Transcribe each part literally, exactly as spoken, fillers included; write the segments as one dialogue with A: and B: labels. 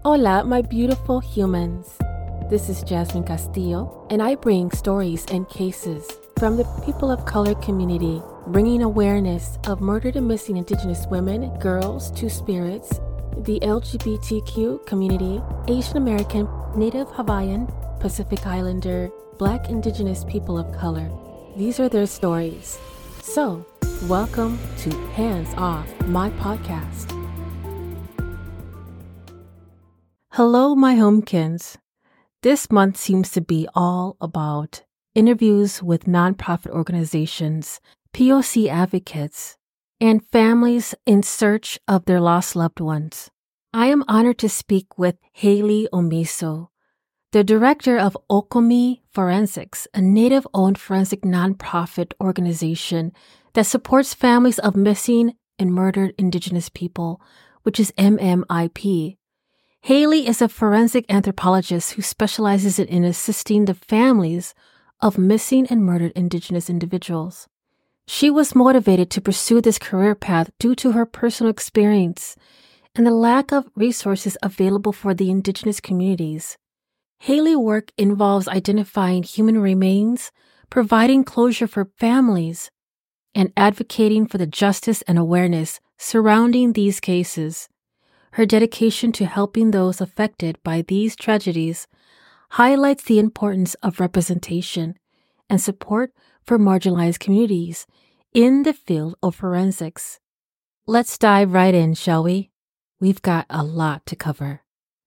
A: Hola, my beautiful humans. This is Jasmine Castillo, and I bring stories and cases from the people of color community, bringing awareness of murdered and missing Indigenous women, girls, two-spirits, the L G B T Q community, Asian American, Native Hawaiian, Pacific Islander, Black Indigenous people of color. These are their stories. So, welcome to Hands Off, my podcast. Hello, my homekins. This month seems to be all about interviews with nonprofit organizations, P O C advocates, and families in search of their lost loved ones. I am honored to speak with Haley Omiso, the director of Okomi Forensics, a Native-owned forensic nonprofit organization that supports families of missing and murdered Indigenous people, which is M M I P. Haley is a forensic anthropologist who specializes in assisting the families of missing and murdered Indigenous individuals. She was motivated to pursue this career path due to her personal experience and the lack of resources available for the Indigenous communities. Haley's work involves identifying human remains, providing closure for families, and advocating for the justice and awareness surrounding these cases. Her dedication to helping those affected by these tragedies highlights the importance of representation and support for marginalized communities in the field of forensics. Let's dive right in, shall we? We've got a lot to cover.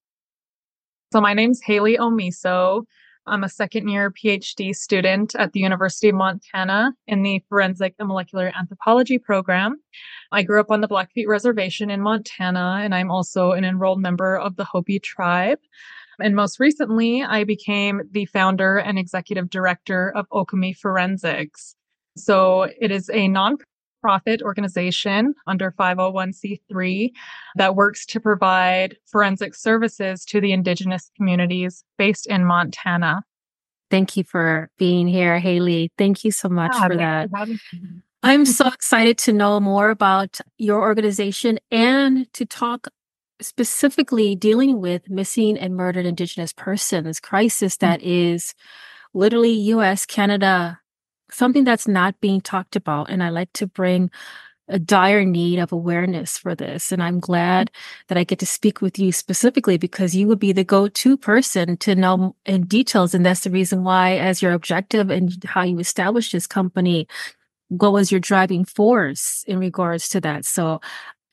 B: So my name's Haley Omiso. I'm a second-year PhD student at the University of Montana in the Forensic and Molecular Anthropology program. I grew up on the Blackfeet Reservation in Montana, and I'm also an enrolled member of the Hopi tribe. And most recently, I became the founder and executive director of Okomi Forensics. So it is a nonprofit organization under five oh one c three that works to provide forensic services to the Indigenous communities based in Montana.
A: Thank you for being here, Haley. Thank you so much
B: Yeah,
A: for that.
B: For
A: I'm so excited to know more about your organization and to talk specifically dealing with missing and murdered Indigenous persons crisis that is literally U S, Canada, something that's not being talked about. And I like to bring a dire need of awareness for this. And I'm glad that I get to speak with you specifically because you would be the go-to person to know in details. And that's the reason why, as your objective and how you established this company, what was your driving force in regards to that? So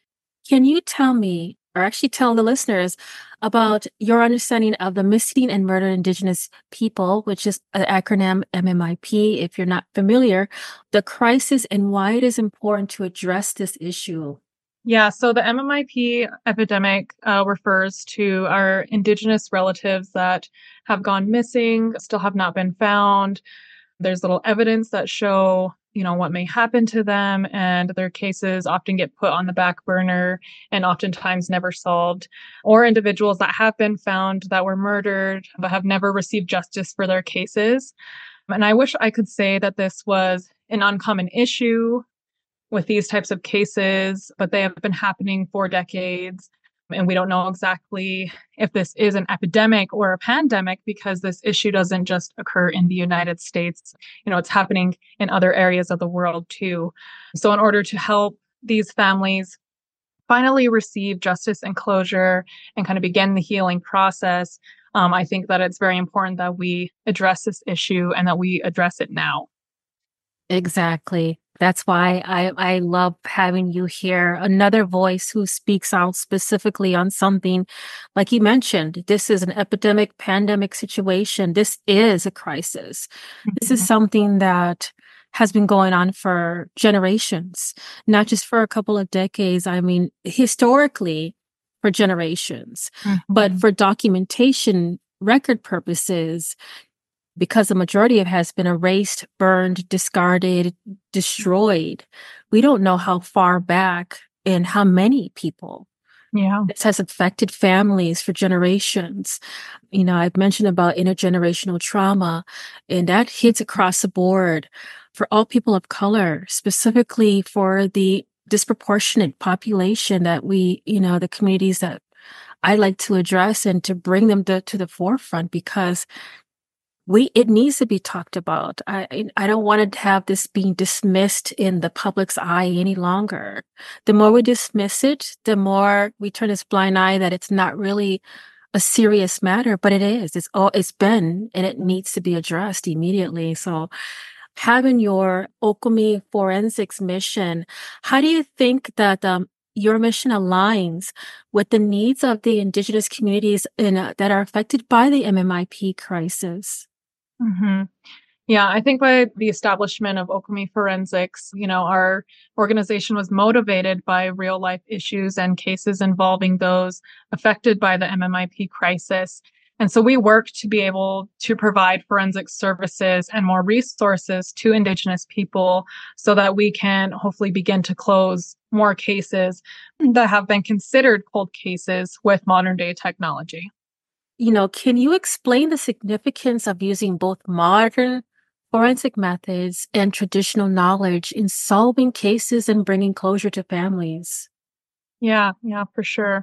A: can you tell me, or actually tell the listeners, about your understanding of the Missing and Murdered Indigenous People, which is an acronym M M I P, if you're not familiar, the crisis and why it is important to address this issue?
B: Yeah, so the M M I P epidemic uh, refers to our Indigenous relatives that have gone missing, still have not been found. There's little evidence that show, you know, what may happen to them, and their cases often get put on the back burner and oftentimes never solved. Or individuals that have been found that were murdered but have never received justice for their cases. And I wish I could say that this was an uncommon issue with these types of cases, but they have been happening for decades. And we don't know exactly if this is an epidemic or a pandemic because this issue doesn't just occur in the United States. You know, it's happening in other areas of the world too. So in order to help these families finally receive justice and closure and kind of begin the healing process, um, I think that it's very important that we address this issue and that we address it now.
A: Exactly. That's why I, I love having you here. Another voice who speaks out specifically on something, like you mentioned, this is an epidemic, pandemic situation. This is a crisis. Mm-hmm. This is something that has been going on for generations, not just for a couple of decades. I mean, historically for generations, mm-hmm. but for documentation, record purposes, because the majority of it has been erased, burned, discarded, destroyed. We don't know how far back and how many people.
B: Yeah.
A: This has affected families for generations. You know, I've mentioned about intergenerational trauma, and that hits across the board for all people of color, specifically for the disproportionate population that we, you know, the communities that I like to address and to bring them to, to the forefront because we it needs to be talked about. I I I don't want to have this being dismissed in the public's eye any longer. The more we dismiss it, the more we turn this blind eye that it's not really a serious matter, but it is. It's all it's been, and it needs to be addressed immediately. So, having your Okomi forensics mission, how do you think that um, your mission aligns with the needs of the indigenous communities in, uh, that are affected by the M M I P crisis?
B: hmm Yeah, I think by the establishment of Okomi Forensics, you know, our organization was motivated by real life issues and cases involving those affected by the M M I P crisis. And so we work to be able to provide forensic services and more resources to Indigenous people so that we can hopefully begin to close more cases that have been considered cold cases with modern day technology.
A: You know, can you explain the significance of using both modern forensic methods and traditional knowledge in solving cases and bringing closure to families?
B: Yeah, yeah, for sure.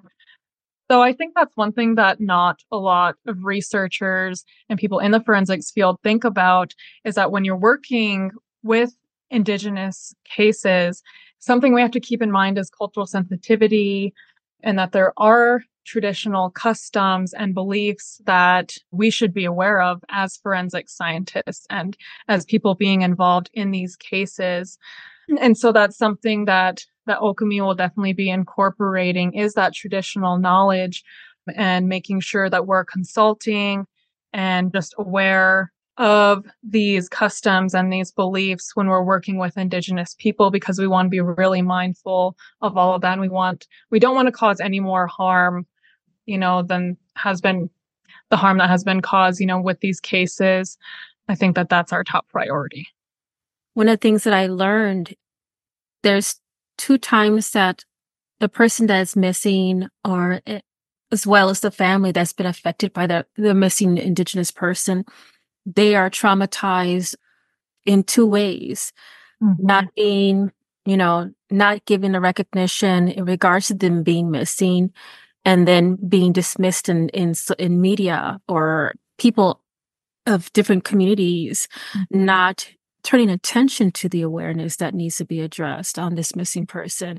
B: So I think that's one thing that not a lot of researchers and people in the forensics field think about is that when you're working with Indigenous cases, something we have to keep in mind is cultural sensitivity and that there are traditional customs and beliefs that we should be aware of as forensic scientists and as people being involved in these cases. And so that's something that that Okami will definitely be incorporating is that traditional knowledge and making sure that we're consulting and just aware of these customs and these beliefs when we're working with Indigenous people because we want to be really mindful of all of that. And we want we don't want to cause any more harm, you know, than has been the harm that has been caused, you know, with these cases. I think that that's our top priority.
A: One of the things that I learned, there's two times that the person that is missing or eh, as well as the family that's been affected by the, the missing Indigenous person, they are traumatized in two ways.
B: Mm-hmm.
A: Not being, you know, not giving the recognition in regards to them being missing and then being dismissed in, in, in media or people of different communities
B: Mm-hmm.
A: not turning attention to the awareness that needs to be addressed on this missing person.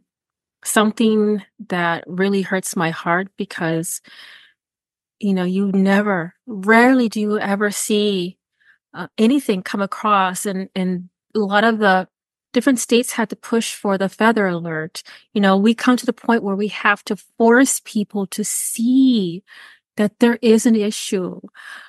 A: Something that really hurts my heart because, you know, you never, rarely do you ever see uh, anything come across. And, and a lot of the different states had to push for the feather alert. You know, we come to the point where we have to force people to see that there is an issue.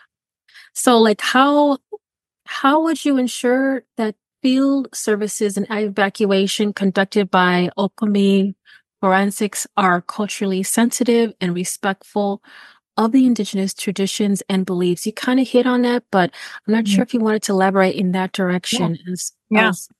A: So like how how would you ensure that field services and evacuation conducted by Okomi Forensics are culturally sensitive and respectful of the Indigenous traditions and beliefs? You kind of hit on that, but I'm not
B: Yeah.
A: sure if you wanted to elaborate in that
B: Yeah.
A: direction as
B: Yeah.
A: as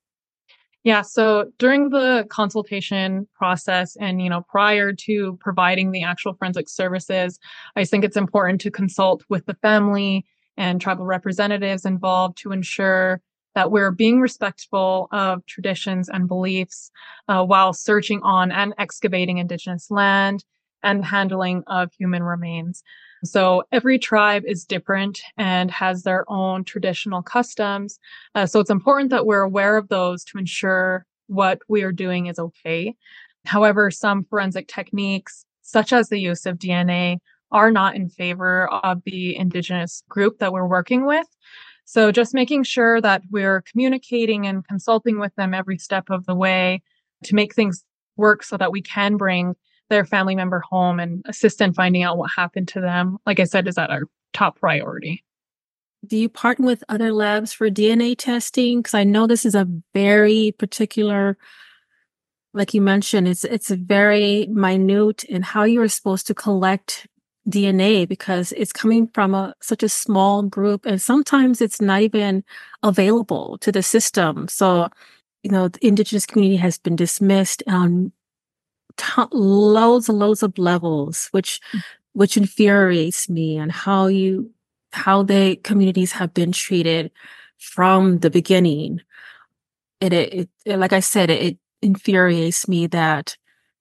B: Yeah, so during the consultation process and, you know, prior to providing the actual forensic services, I just think it's important to consult with the family and tribal representatives involved to ensure that we're being respectful of traditions and beliefs uh, while searching on and excavating Indigenous land and handling of human remains. So every tribe is different and has their own traditional customs. Uh, so it's important that we're aware of those to ensure what we are doing is okay. However, some forensic techniques, such as the use of D N A, are not in favor of the Indigenous group that we're working with. So just making sure that we're communicating and consulting with them every step of the way to make things work so that we can bring their family member home and assist in finding out what happened to them, like I said, is at our top priority.
A: do you partner with other labs for D N A testing? Because I know this is a very particular, like you mentioned, it's it's very minute in how you are supposed to collect D N A because it's coming from a such a small group, and sometimes it's not even available to the system. So, you know, the Indigenous community has been dismissed on to- loads and loads of levels, which which infuriates me, and how you how the communities have been treated from the beginning. It, it, it like I said, it, it infuriates me that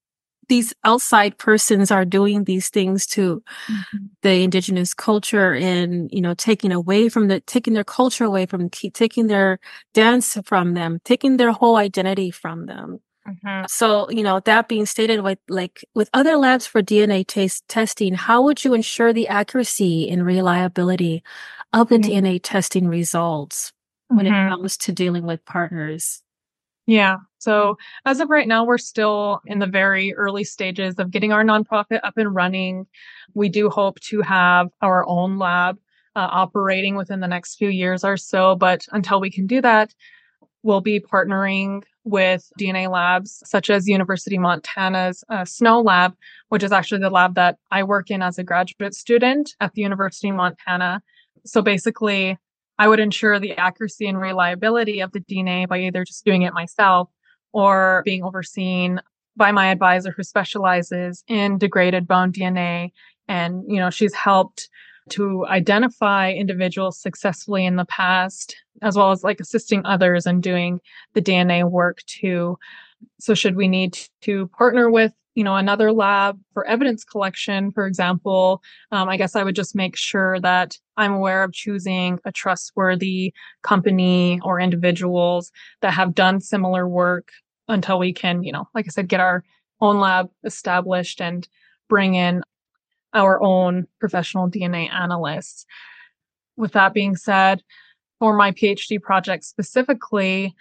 A: these outside persons are doing these things to
B: Mhm.
A: the indigenous culture and, you know, taking away from the, taking their culture away from, keep taking their dance from them, taking their whole identity from them.
B: Mhm.
A: So, you know, that being stated, with like with other labs for D N A taste testing, how would you ensure the accuracy and reliability of the
B: Yeah.
A: D N A testing results when it
B: Mhm.
A: comes to dealing with partners?
B: Yeah. So as of right now, we're still in the very early stages of getting our nonprofit up and running. We do hope to have our own lab uh, operating within the next few years or so. But until we can do that, we'll be partnering with D N A labs such as University of Montana's uh, Snow Lab, which is actually the lab that I work in as a graduate student at the University of Montana. So basically, I would ensure the accuracy and reliability of the D N A by either just doing it myself or being overseen by my advisor who specializes in degraded bone D N A. And, you know, she's helped to identify individuals successfully in the past, as well as like assisting others in doing the D N A work too. So should we need to partner with, you know, another lab for evidence collection, for example, um, I guess I would just make sure that I'm aware of choosing a trustworthy company or individuals that have done similar work until we can, you know, like I said, get our own lab established and bring in our own professional D N A analysts. With that being said, for my PhD project specifically,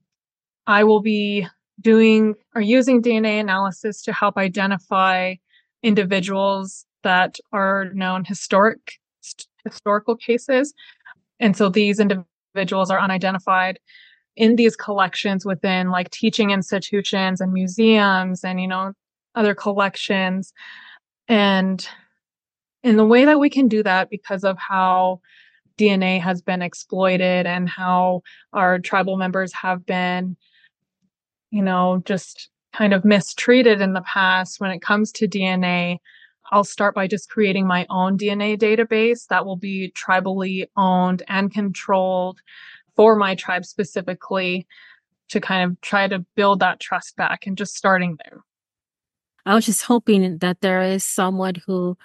B: I will be doing or using D N A analysis to help identify individuals that are known historic historical cases. And so these individuals are unidentified in these collections within like teaching institutions and museums and, you know, other collections. And in the way that we can do that, because of how D N A has been exploited and how our tribal members have been, you know, just kind of mistreated in the past when it comes to D N A, I'll start by just creating my own D N A database that will be tribally owned and controlled for my tribe specifically to kind of try to build that trust back and just starting there.
A: I was just hoping that there is someone who,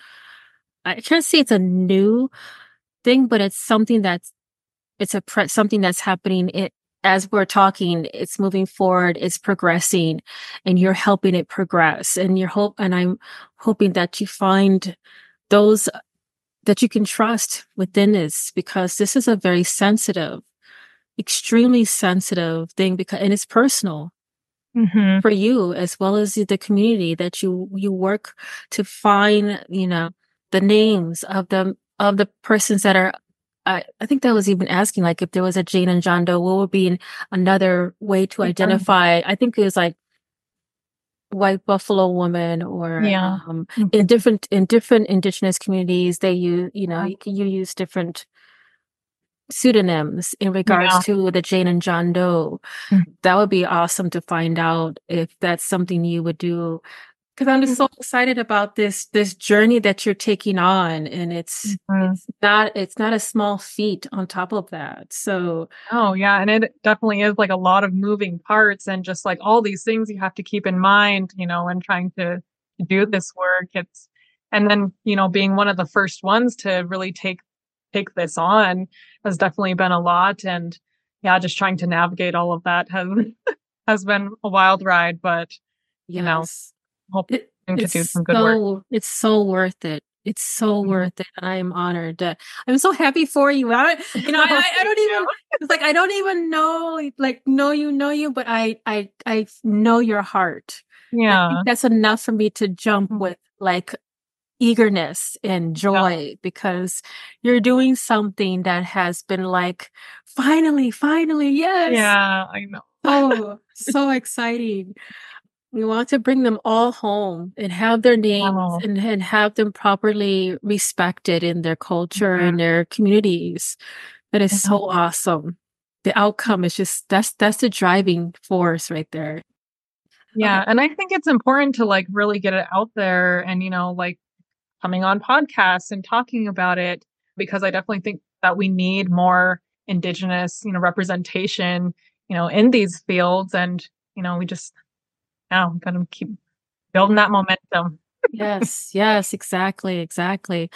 A: I can't say it's a new thing, but it's something that's it's a pre- something that's happening. It as we're talking, it's moving forward, it's progressing, and you're helping it progress. And you're hope, and I'm hoping that you find those that you can trust within this, because this is a very sensitive, extremely sensitive thing, because and it's personal
B: Mhm.
A: for you as well as the community that you you work to find, you know, the names of the of the persons that are. I, I think that was even asking like if there was a Jane and John Doe, what would be an, another way to
B: Yeah.
A: identify? I think it was like white buffalo woman, or
B: Yeah.
A: um in
B: Mhm.
A: different in different indigenous communities they use, you know,
B: Yeah.
A: you can you use different pseudonyms in regards
B: Yeah.
A: to the Jane and John Doe. That would be awesome to find out if that's something you would do. Because I'm just
B: Mhm.
A: so excited about this this journey that you're taking on, and it's
B: Mhm.
A: it's not it's not a small feat on top of that. So
B: Oh, yeah, and it definitely is, like, a lot of moving parts and just, like, all these things you have to keep in mind, you know, when trying to to do this work. It's and then, you know, being one of the first ones to really take take this on has definitely been a lot, and, yeah, just trying to navigate all of that has has been a wild ride, but, you know,
A: yes,
B: hoping
A: it
B: to do
A: it's
B: some good work.
A: so it's so worth it. It's so
B: Mhm.
A: worth it, and I am honored. Uh, I'm so happy for you. I, you know, I,
B: Oh,
A: I I
B: thank
A: don't
B: you.
A: even. It's like I don't even know, like know you, know you, but I I I know your heart. I think
B: Yeah.
A: that's enough for me to jump
B: Mm,
A: with like eagerness and
B: yeah.
A: joy, because you're doing something that has been like, finally, finally, yes.
B: Yeah, I know.
A: Oh, so exciting. We want to bring them all home and have their names
B: Oh,
A: and, and have them properly respected in their culture and
B: mhm,
A: their communities. That is
B: mhm.
A: so awesome. The outcome is just that's that's the driving force right there. Okay.
B: Yeah, and I think it's important to, like, really get it out there and, you know, like, coming on podcasts and talking about it because I definitely think that we need more indigenous, you know, representation, you know, in these fields and, you know, we just yeah, we gotta keep building that momentum.
A: Yes, yes, exactly, exactly.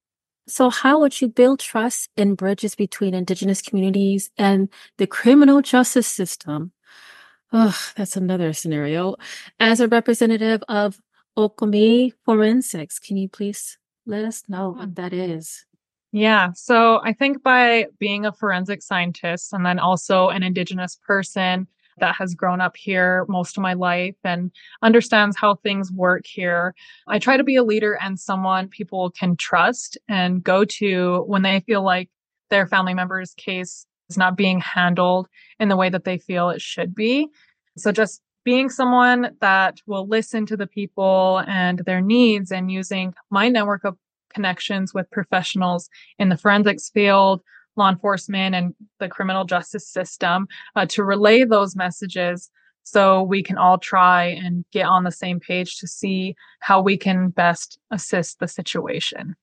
A: So, how would you build trust and bridges between Indigenous communities and the criminal justice system? Ugh, that's another scenario. As a representative of Okami Forensics, can you please let us know what that is?
B: Yeah. So I think by being a forensic scientist and then also an Indigenous person that has grown up here most of my life and understands how things work here, I try to be a leader and someone people can trust and go to when they feel like their family member's case is not being handled in the way that they feel it should be. So just being someone that will listen to the people and their needs and using my network of connections with professionals in the forensics field, law enforcement, and the criminal justice system uh, to relay those messages so we can all try and get on the same page to see how we can best assist the situation.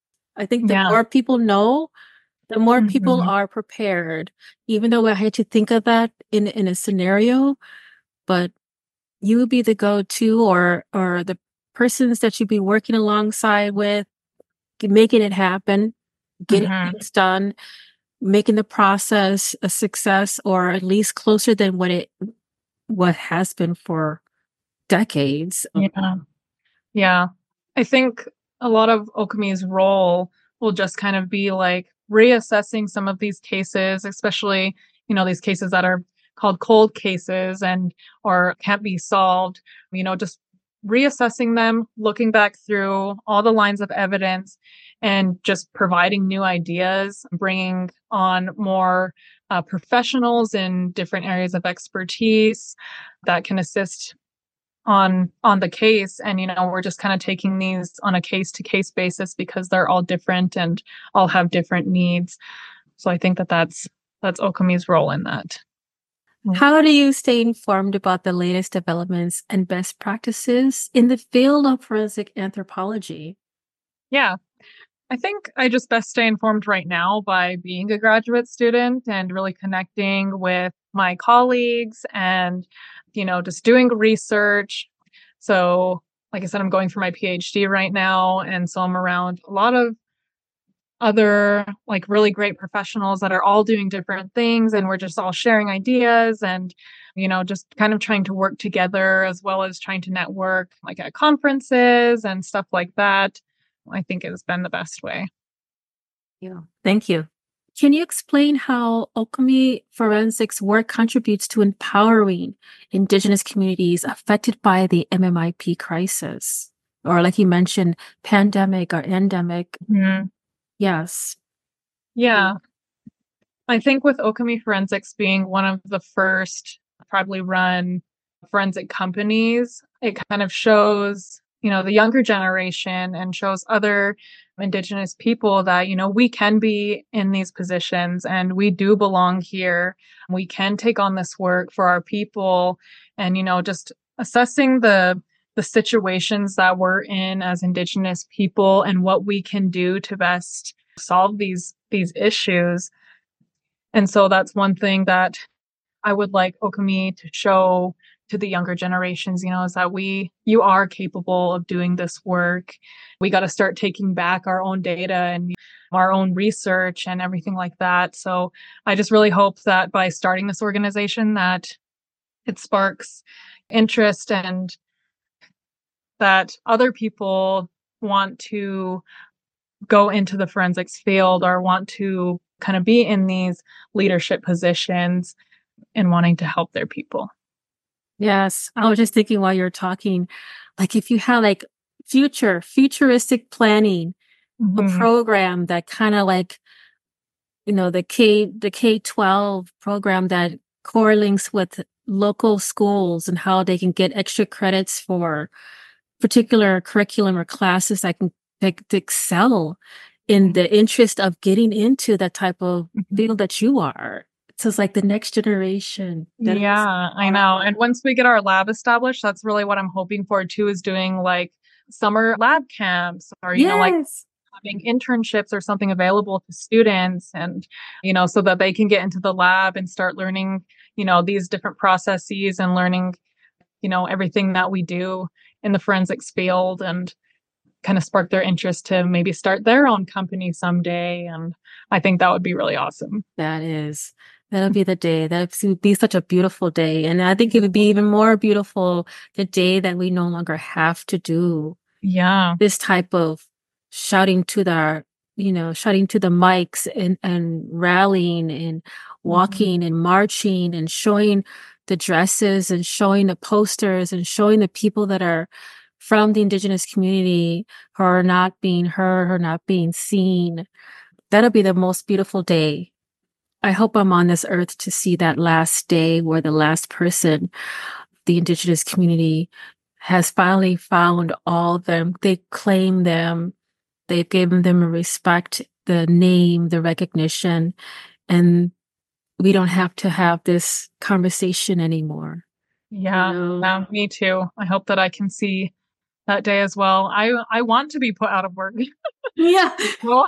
A: I think the
B: Yeah.
A: more people know, the more people
B: Mhm.
A: are prepared. Even though I hate to think of that in in a scenario, but you would be the go-to or or the persons that you'd be working alongside with, g- making it happen, getting
B: Mhm.
A: things done, making the process a success or at least closer than what it what has been for decades.
B: Yeah. Yeah. I think a lot of Okami's role will just kind of be like reassessing some of these cases, especially, you know, these cases that are called cold cases and or can't be solved, you know, just reassessing them, looking back through all the lines of evidence and just providing new ideas, bringing on more uh, professionals in different areas of expertise that can assist on on the case, and you know we're just kind of taking these on a case to case basis because they're all different and all have different needs. So I think that that's that's Okami's role in that. Mm.
A: How do you stay informed about the latest developments and best practices in the field of forensic anthropology?
B: Yeah, I think I just best stay informed right now by being a graduate student and really connecting with my colleagues and you know just doing research. So like I said, I'm going for my PhD right now, and so I'm around a lot of other like really great professionals that are all doing different things, and we're just all sharing ideas and you know just kind of trying to work together as well as trying to network like at conferences and stuff like that. I think it has been the best way.
A: Yeah. Thank you. Can you explain how Okami forensics work contributes to empowering Indigenous communities affected by the M M I P crisis? Or, like you mentioned, pandemic or endemic?
B: Mhm.
A: Yes.
B: Yeah, I think with Okami Forensics being one of the first probably run forensic companies, it kind of shows, you know, the younger generation and shows other Indigenous people that, you know, we can be in these positions and we do belong here. We can take on this work for our people and, you know, just assessing the the situations that we're in as Indigenous people and what we can do to best solve these these issues. And so that's one thing that I would like Okami to show to the younger generations, you know, is that we, you are capable of doing this work. We got to start taking back our own data and our own research and everything like that. So I just really hope that by starting this organization that it sparks interest and that other people want to go into the forensics field or want to kind of be in these leadership positions and wanting to help their people.
A: Yes. I was just thinking while you're talking, like if you had like future, futuristic planning, a
B: Mhm.
A: program that kind of like, you know, the K, the K twelve program that correlates with local schools and how they can get extra credits for particular curriculum or classes that can pick to excel in the interest of getting into that type of
B: Mhm.
A: field that you are. So it's like the next generation. That is
B: Yeah, I know. And once we get our lab established, that's really what I'm hoping for too, is doing like summer lab camps or, you know, like
A: yes.
B: having internships or something available to students and, you know, so that they can get into the lab and start learning, you know, these different processes and learning, you know, everything that we do in the forensics field and kind of spark their interest to maybe start their own company someday. And I think that would be really awesome.
A: That is, that'll be the day. That would be such a beautiful day. And I think it would be even more beautiful the day that we no longer have to do
B: Yeah.
A: this type of shouting to the, you know, shouting to the mics and, and rallying and walking
B: Mhm.
A: and marching and showing the dresses and showing the posters and showing the people that are from the Indigenous community who are not being heard or not being seen. That'll be the most beautiful day. I hope I'm on this earth to see that last day where the last person, the Indigenous community, has finally found all of them. They claim them. They've given them a respect, the name, the recognition, and we don't have to have this conversation anymore. You
B: Yeah.
A: know?
B: Yeah, me too. I hope that I can see that day as well. I I want to be put out of work.
A: Yeah.
B: Well,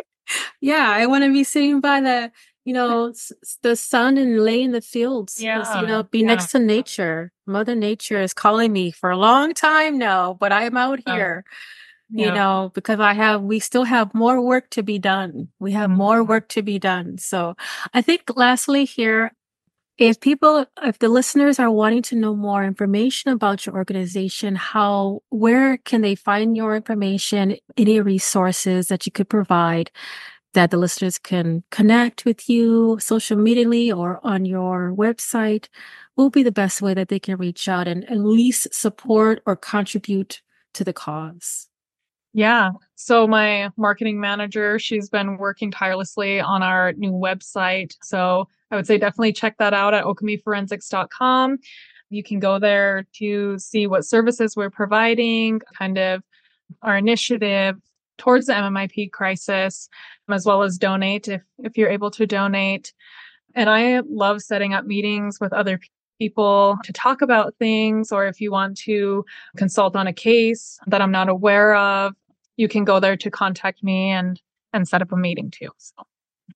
A: Yeah, I want to be sitting by the, you know, s- s- the sun and lay in the fields, just, you
B: yeah.
A: know, be
B: Yeah.
A: next to nature. Mother Nature is calling me for a long time now, but I'm out
B: Yeah.
A: here, you
B: Yeah.
A: know, because I have, we still have more work to be done. We have more
B: Mhm.
A: work to be done. So I think lastly here, if people, if the listeners are wanting to know more information about your organization, how, where can they find your information, any resources that you could provide that the listeners can connect with you social medially or on your website? What will be the best way that they can reach out and at least support or contribute to the cause?
B: Yeah. So my marketing manager, she's been working tirelessly on our new website. So I would say definitely check that out at okemy forensics dot com. You can go there to see what services we're providing, kind of our initiative towards the M M I P crisis, as well as donate if if you're able to donate. And I love setting up meetings with other people to talk about things, or if you want to consult on a case that I'm not aware of, you can go there to contact me and and set up a meeting too. So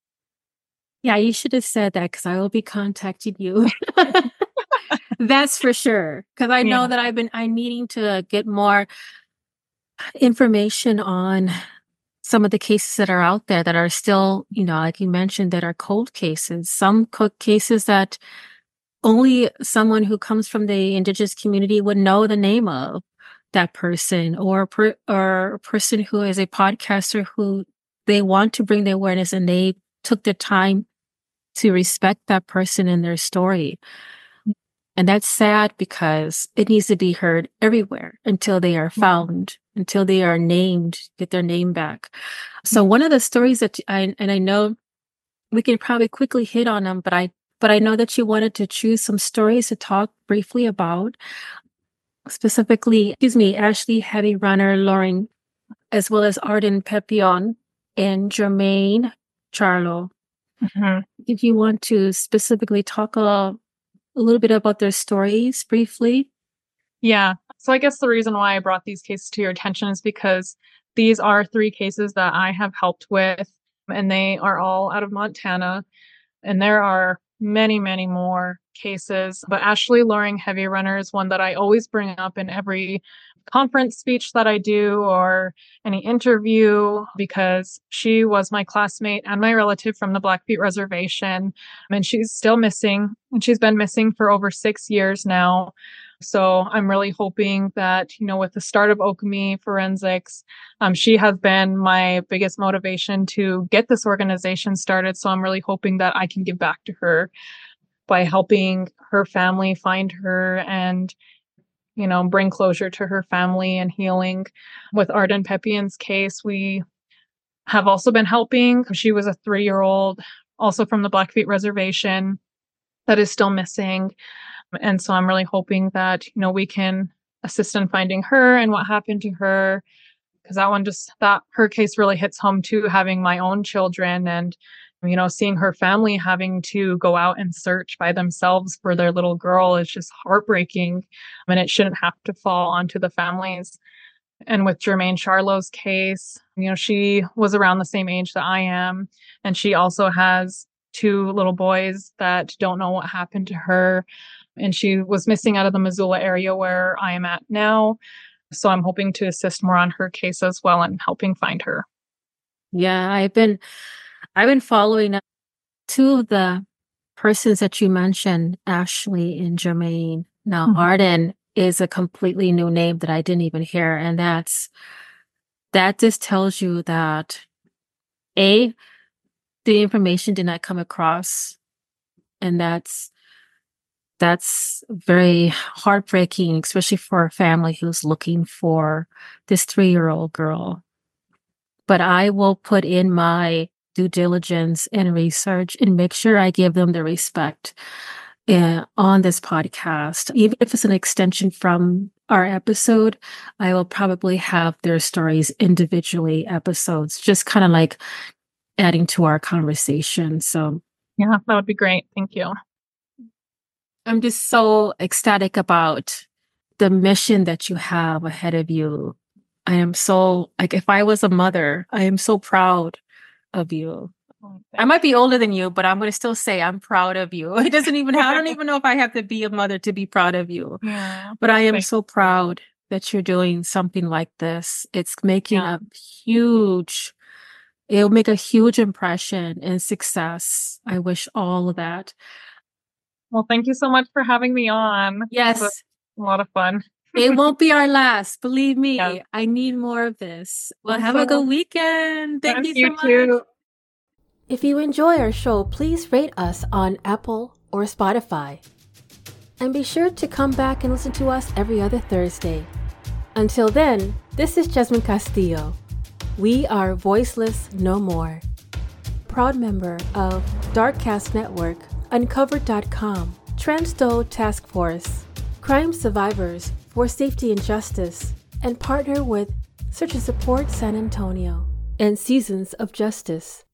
A: Yeah, you should have said that because I will be contacting you. That's for sure. Because I
B: yeah.
A: know that I've been I'm needing to get more information on some of the cases that are out there that are still, you know, like you mentioned, that are cold cases. Some co- cases that only someone who comes from the Indigenous community would know the name of that person, or per, or a person who is a podcaster who they want to bring the awareness and they took the time to respect that person and their story. And that's sad because it needs to be heard everywhere until they are found, until they are named, get their name back. So one of the stories that I, and I know we can probably quickly hit on them, but I, but I know that you wanted to choose some stories to talk briefly about, specifically, excuse me, Ashley Heavy Runner Loring, as well as Arden Pepion and Jermaine Charlo.
B: Mhm.
A: Did you want to specifically talk a, a little bit about their stories briefly?
B: Yeah. So I guess the reason why I brought these cases to your attention is because these are three cases that I have helped with, and they are all out of Montana. And there are many, many more cases. But Ashley Loring Heavy Runner is one that I always bring up in every conference speech that I do or any interview because she was my classmate and my relative from the Blackfeet Reservation. And she's still missing, and she's been missing for over six years now. So I'm really hoping that, you know, with the start of Okemy Forensics, um, she has been my biggest motivation to get this organization started. So I'm really hoping that I can give back to her by helping her family find her and, you know, bring closure to her family and healing. With Arden Pepion's case, we have also been helping. She was a three year old, also from the Blackfeet Reservation, that is still missing. And so I'm really hoping that, you know, we can assist in finding her and what happened to her. Because that one just, that her case really hits home too, having my own children and, you know, seeing her family having to go out and search by themselves for their little girl is just heartbreaking. I mean, it shouldn't have to fall onto the families. And with Jermaine Charlo's case, you know, she was around the same age that I am. And she also has two little boys that don't know what happened to her. And she was missing out of the Missoula area where I am at now. So I'm hoping to assist more on her case as well and helping find her.
A: Yeah, I've been I've been following up two of the persons that you mentioned, Ashley and Jermaine. Now,
B: Mhm.
A: Arden is a completely new name that I didn't even hear, and that's that just tells you that A, the information did not come across, and that's that's very heartbreaking, especially for a family who's looking for this three-year-old girl. But I will put in my due diligence and research and make sure I give them the respect uh, on this podcast. Even if it's an extension from our episode, I will probably have their stories individually episodes, just kind of like adding to our conversation. So
B: Yeah, that would be great. Thank you.
A: I'm just so ecstatic about the mission that you have ahead of you. I am so, like, if I was a mother, I am so proud of you.
B: Oh,
A: I might
B: thanks.
A: be older than you, but I'm going to still say I'm proud of you. It doesn't even, I don't even know if I have to be a mother to be proud of you,
B: Yeah.
A: but I am
B: Thanks.
A: so proud that you're doing something like this. It's making
B: Yeah.
A: a huge, it'll make a huge impression and success. I wish all of that.
B: Well, thank you so much for having me on. This was
A: Yes,
B: a lot of fun.
A: it won't be our last. Believe
B: Yeah.
A: me, I need more of this. Well, have a
B: Awesome.
A: good weekend. Thank
B: Thank
A: you
B: you
A: so much.
B: too.
A: If you enjoy our show, please rate us on Apple or Spotify. And be sure to come back and listen to us every other Thursday. Until then, this is Jasmine Castillo. We are Voiceless No More. Proud member of Darkcast Network, Uncovered dot com, Transdo Task Force, Crime Survivors for Safety and Justice, and partner with Search and Support San Antonio and Seasons of Justice.